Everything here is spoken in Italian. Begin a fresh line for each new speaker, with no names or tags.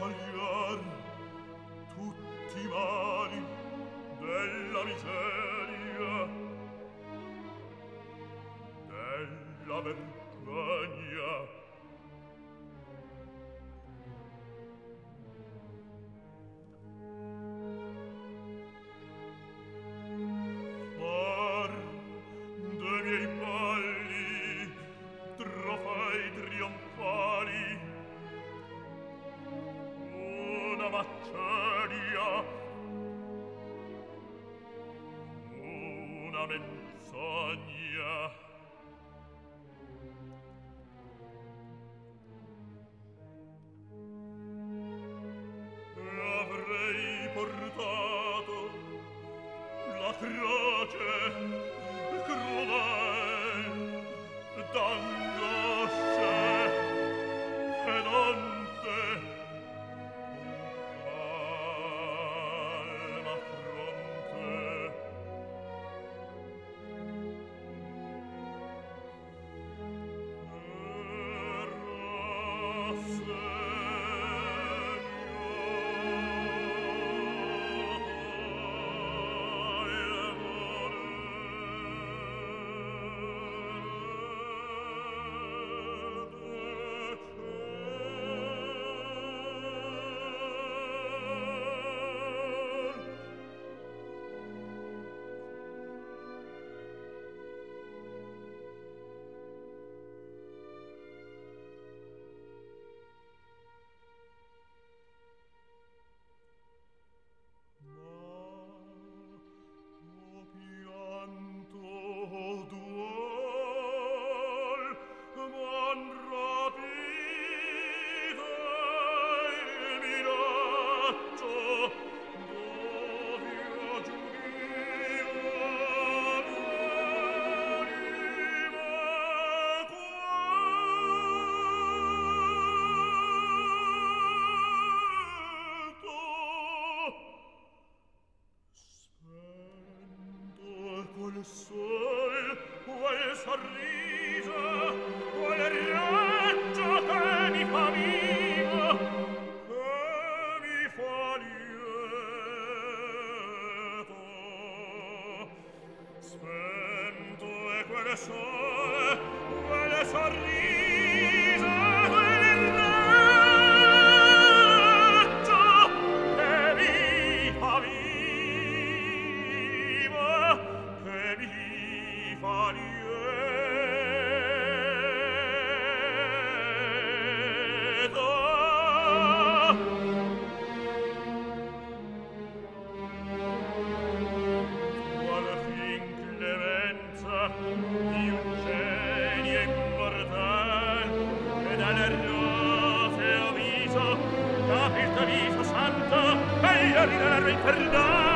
tagliar tutti i mali della miseria, della vergogna. Far dei miei balli trofei trionfali una maceria, una menzogna. Avrei portato la croce crudel d'angosce ed onte, calma fronte. Quel sol, quel sorriso, quel raggio che mi fa vivo, che mi fa lieto. Spento è quel sol, quel sorriso, quel raggio che mi fa vivo, qual fin clemenza di un genio immortal, e dal roseo viso, dapil viso santo, e gli ridarò infernale.